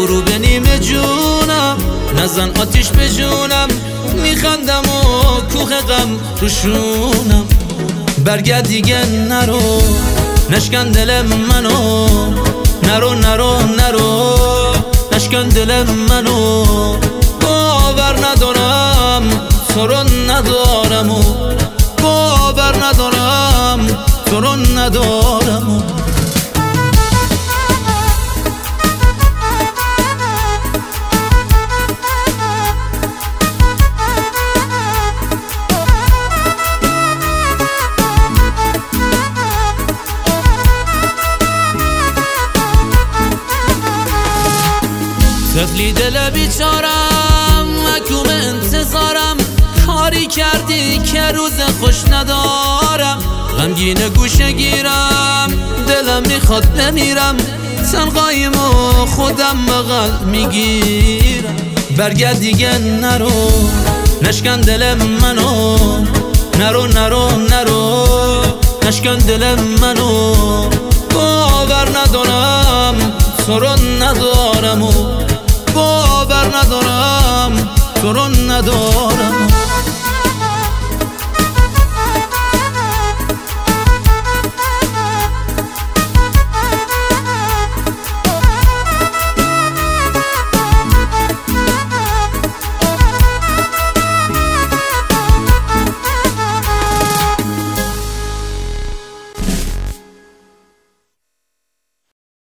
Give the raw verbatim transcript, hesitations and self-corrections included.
برو به نیمه جونم، نزن آتیش به جونم، میخندم و کوه غم روشونم. برگرد دیگه نرو، نشکن دل منو، نرو نرو نرو، نشکن دل منو. باور ندارم تو رو ندارم و باور ندارم تو رو ندارم. طفلی دل بیچارم، محکوم انتظارم، کاری کردی که روز خوش ندارم. غمگین گوشه گیرم، دلم میخواد بمیرم، تنهاییم و خودم بغل میگیرم. برگرد دیگه نرو، نشکن دل منو، نرو نرو نرو، نشکن دل منو. باور ندارم تو رو ندارم و باور ندارم تو رو ندارم.